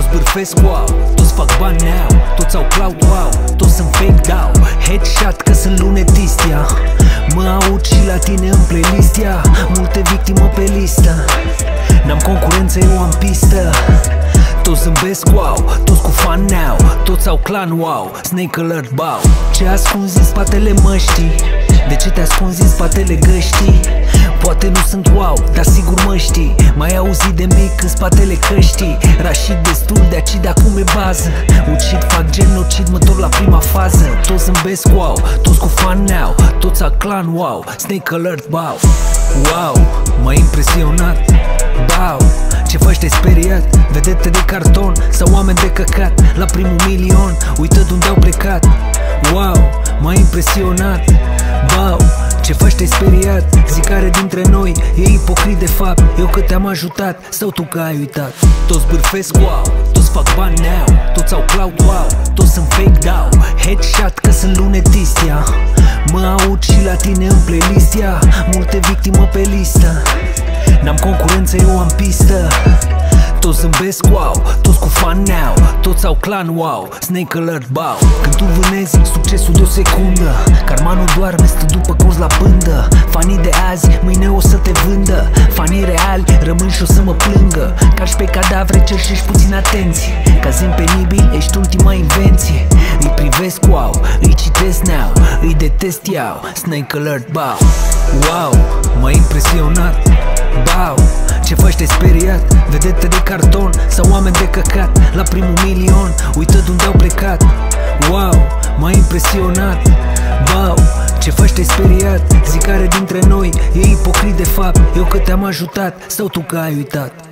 bârfesc, wow, toți fac bani now, toți au cloud, wow, toți sunt fake, dau headshot că sunt lunetist, ia. Mă aud și la tine în playlist, ia. Multe victime pe listă, n-am concurență, eu am pistă. Toți zâmbesc, wow, toți cu fan now, toți au clan, wow, Snake Alert, bow. Ce ascunzi în spatele măștii? De ce te ascunzi în spatele găștii? Poate nu sunt wow, dar sigur mă știi. Mai auzit de mic în spatele căștii. Rașit destul de acid, acum e bază. Ucid, fac genocid, mă torc la prima fază. Toți zâmbesc, wow, toți cu fan now, toți au clan, wow, Snake Alert, bow. Wow, m-a impresionat, bow. Ce faci, te-ai speriat? Vedete de carton sau oameni de căcat? La primul milion, uită de unde au plecat. Wow, m-a impresionat, wow. Ce faci, te-ai speriat? Zic care dintre noi e ipocrit de fapt. Eu că te-am ajutat sau tu că ai uitat? Toți bârfesc, wow, toți fac bani now, toți au cloud, wow, toți sunt fake, dau headshot că sunt lunetist, ia. Mă aud și la tine în playlist, ia. Multe victime pe listă, n-am concurență, eu am pistă. Toți zâmbesc, wow, toți cu fan now, toți au clan, wow, Snake Alert, bow. Când tu vânezi succesul de o secundă, karma nu doarme, stă după coz la pândă. Fanii de azi, mâine o să te vândă. Fanii reali rămân și o să mă plângă. Cași pe cadavre, cerșești puțin atenție. Cazim penibil, ești ultima invenție. Îi privesc, wow, îi citesc now, îi detest, iau, Snake Alert, bow. Wow, m-a impresionat, bow. Ce faci, te-ai speriat? Vedete de carton sau oameni de căcat? La primul milion, uită de unde au plecat. Wow, m-a impresionat, wow. Ce faci, te-ai speriat? Zic care dintre noi e ipocrit de fapt. Eu că te-am ajutat sau tu că ai uitat?